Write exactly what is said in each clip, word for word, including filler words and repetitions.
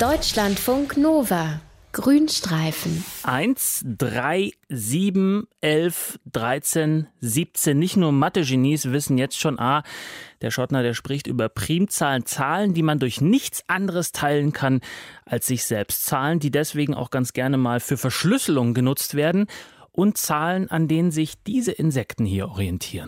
Deutschlandfunk Nova. Grünstreifen. eins, drei, sieben, elf, dreizehn, siebzehn. Nicht nur Mathe-Genies wissen jetzt schon, ah, der Schottner, der spricht über Primzahlen, Zahlen, die man durch nichts anderes teilen kann als sich selbst. Zahlen, die deswegen auch ganz gerne mal für Verschlüsselung genutzt werden und Zahlen, an denen sich diese Insekten hier orientieren.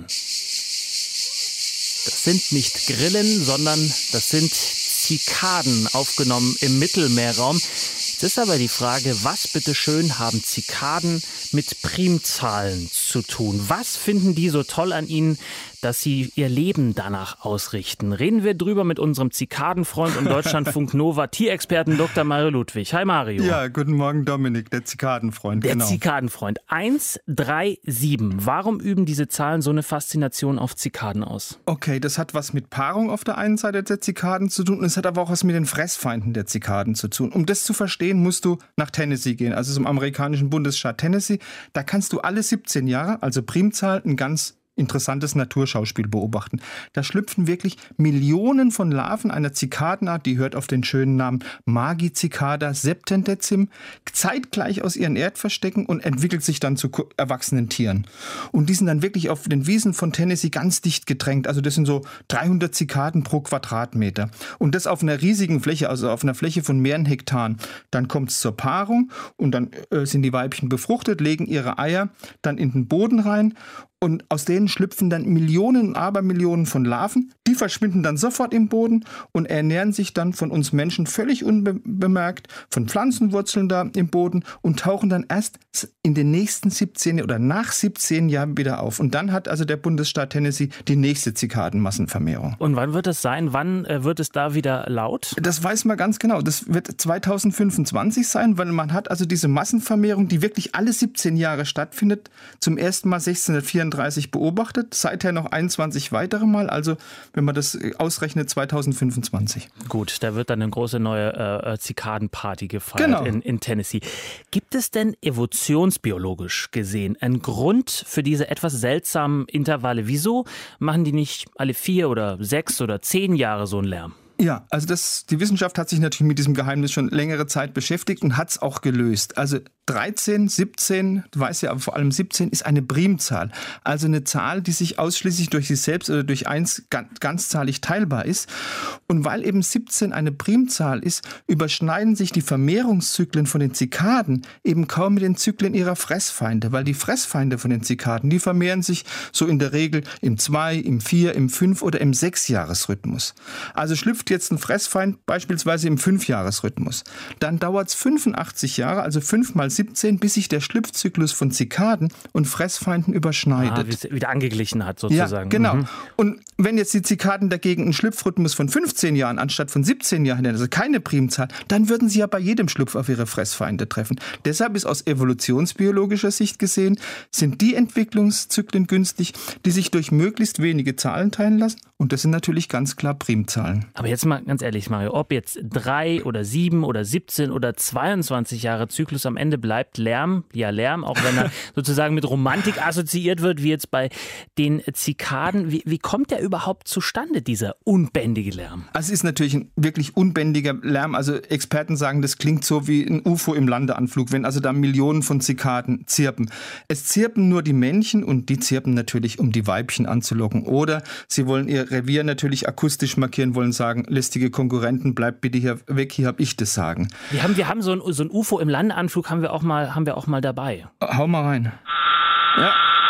Das sind nicht Grillen, sondern das sind Zikaden, aufgenommen im Mittelmeerraum. Jetzt ist aber die Frage, was bitteschön haben Zikaden mit Primzahlen zu tun? Was finden die so toll an ihnen, dass sie ihr Leben danach ausrichten? Reden wir drüber mit unserem Zikadenfreund und Deutschlandfunk Nova Tierexperten Doktor Mario Ludwig. Hi Mario. Ja, guten Morgen Dominik, der Zikadenfreund. Der genau. Zikadenfreund. eins, drei, sieben. Warum üben diese Zahlen so eine Faszination auf Zikaden aus? Okay, das hat was mit Paarung auf der einen Seite der Zikaden zu tun und es hat aber auch was mit den Fressfeinden der Zikaden zu tun. Um das zu verstehen, musst du nach Tennessee gehen, also zum amerikanischen Bundesstaat Tennessee. Da kannst du alle siebzehn Jahre, also Primzahl, ein ganz interessantes Naturschauspiel beobachten. Da schlüpfen wirklich Millionen von Larven einer Zikadenart, die hört auf den schönen Namen Magicicada septendecim, zeitgleich aus ihren Erdverstecken und entwickelt sich dann zu erwachsenen Tieren. Und die sind dann wirklich auf den Wiesen von Tennessee ganz dicht gedrängt. Also das sind so dreihundert Zikaden pro Quadratmeter. Und das auf einer riesigen Fläche, also auf einer Fläche von mehreren Hektaren. Dann kommt es zur Paarung und dann äh, sind die Weibchen befruchtet, legen ihre Eier dann in den Boden rein. Und aus denen schlüpfen dann Millionen und Abermillionen von Larven. Die verschwinden dann sofort im Boden und ernähren sich dann von uns Menschen völlig unbemerkt von Pflanzenwurzeln da im Boden und tauchen dann erst in den nächsten siebzehn oder nach siebzehn Jahren wieder auf. Und dann hat also der Bundesstaat Tennessee die nächste Zikadenmassenvermehrung. Und wann wird es sein? Wann äh, wird es da wieder laut? Das weiß man ganz genau. Das wird zweitausendfünfundzwanzig sein, weil man hat also diese Massenvermehrung, die wirklich alle siebzehn Jahre stattfindet, zum ersten Mal sechzehnhundertvierunddreißig beobachtet, seither noch einundzwanzig weitere Mal, also wenn man das ausrechnet, zweitausendfünfundzwanzig. Gut, da wird dann eine große neue äh, Zikadenparty gefeiert genau. in, in Tennessee. Gibt es denn evolutionsbiologisch gesehen einen Grund für diese etwas seltsamen Intervalle? Wieso machen die nicht alle vier oder sechs oder zehn Jahre so einen Lärm? Ja, also das, die Wissenschaft hat sich natürlich mit diesem Geheimnis schon längere Zeit beschäftigt und hat es auch gelöst. Also dreizehn, siebzehn, du weißt ja, aber vor allem siebzehn ist eine Primzahl. Also eine Zahl, die sich ausschließlich durch sich selbst oder durch eins ganzzahlig teilbar ist. Und weil eben siebzehn eine Primzahl ist, überschneiden sich die Vermehrungszyklen von den Zikaden eben kaum mit den Zyklen ihrer Fressfeinde. Weil die Fressfeinde von den Zikaden, die vermehren sich so in der Regel im zwei, im vier, im fünf oder im sechs-Jahres-Rhythmus. Also schlüpft jetzt ein Fressfeind beispielsweise im Fünfjahresrhythmus. Dann dauert es fünfundachtzig Jahre, also fünf mal siebzehn, bis sich der Schlüpfzyklus von Zikaden und Fressfeinden überschneidet. Ah, wieder angeglichen hat sozusagen. Ja, genau. Mhm. Und wenn jetzt die Zikaden dagegen einen Schlüpfrhythmus von fünfzehn Jahren anstatt von siebzehn Jahren hätten, also keine Primzahl, dann würden sie ja bei jedem Schlupf auf ihre Fressfeinde treffen. Deshalb ist aus evolutionsbiologischer Sicht gesehen, sind die Entwicklungszyklen günstig, die sich durch möglichst wenige Zahlen teilen lassen. Und das sind natürlich ganz klar Primzahlen. Aber jetzt mal ganz ehrlich, Mario, ob jetzt drei oder sieben oder siebzehn oder zweiundzwanzig Jahre Zyklus am Ende bleibt, Lärm, ja Lärm, auch wenn er sozusagen mit Romantik assoziiert wird, wie jetzt bei den Zikaden. Wie, wie kommt der überhaupt zustande, dieser unbändige Lärm? Also es ist natürlich ein wirklich unbändiger Lärm. Also Experten sagen, das klingt so wie ein U F O im Landeanflug, wenn also da Millionen von Zikaden zirpen. Es zirpen nur die Männchen und die zirpen natürlich, um die Weibchen anzulocken. Oder sie wollen ihr Revier natürlich akustisch markieren, wollen sagen, lästige Konkurrenten, bleibt bitte hier weg, hier habe ich das Sagen. Wir haben, wir haben so ein, so ein U F O im Landeanflug, haben wir auch mal, haben wir auch mal dabei. Hau mal rein. Ja.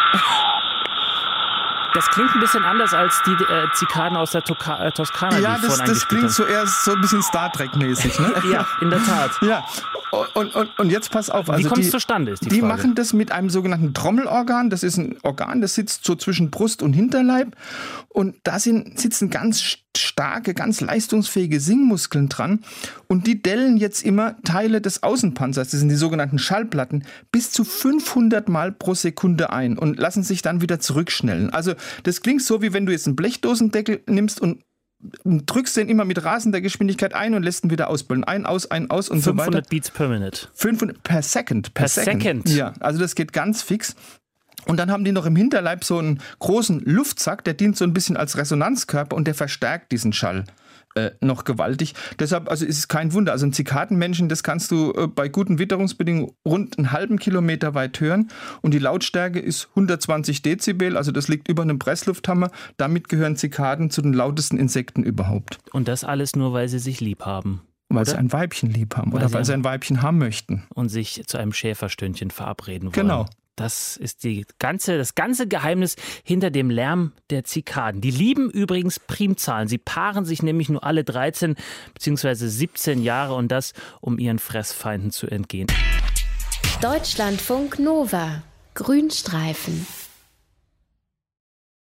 Das klingt ein bisschen anders als die äh, Zikaden aus der Toka- äh, Toskana, ja, die ich das, vorhin das klingt so eher so ein bisschen Star Trek-mäßig. Ne? Ja, in der Tat. Ja. Und, und, und jetzt pass auf. Also Wie kommt es die, zustande, ist die Die Frage. machen das mit einem sogenannten Trommelorgan. Das ist ein Organ, das sitzt so zwischen Brust und Hinterleib. Und da sind, sitzen ganz starke, ganz leistungsfähige Singmuskeln dran. Und die dellen jetzt immer Teile des Außenpanzers, das sind die sogenannten Schallplatten, bis zu fünfhundert Mal pro Sekunde ein und lassen sich dann wieder zurückschnellen. Also das klingt so, wie wenn du jetzt einen Blechdosendeckel nimmst und drückst den immer mit rasender Geschwindigkeit ein und lässt ihn wieder ausbüllen. Ein, aus, ein, aus und so weiter. fünfhundert Beats per Minute. fünfhundert per Second. Per, Per second. second. Ja, also das geht ganz fix. Und dann haben die noch im Hinterleib so einen großen Luftsack, der dient so ein bisschen als Resonanzkörper und der verstärkt diesen Schall. äh, noch gewaltig. Deshalb also ist es kein Wunder. Also ein Zikadenmännchen, das kannst du äh, bei guten Witterungsbedingungen rund einen halben Kilometer weit hören. Und die Lautstärke ist hundertzwanzig Dezibel, also das liegt über einem Presslufthammer. Damit gehören Zikaden zu den lautesten Insekten überhaupt. Und das alles nur, weil sie sich lieb haben. Weil oder? sie ein Weibchen lieb haben Weil oder sie weil sie ein Weibchen haben möchten. Und sich zu einem Schäferstündchen verabreden wollen. Genau. Das ist die ganze, das ganze Geheimnis hinter dem Lärm der Zikaden. Die lieben übrigens Primzahlen. Sie paaren sich nämlich nur alle dreizehn bzw. siebzehn Jahre und das, um ihren Fressfeinden zu entgehen. Deutschlandfunk Nova. Grünstreifen.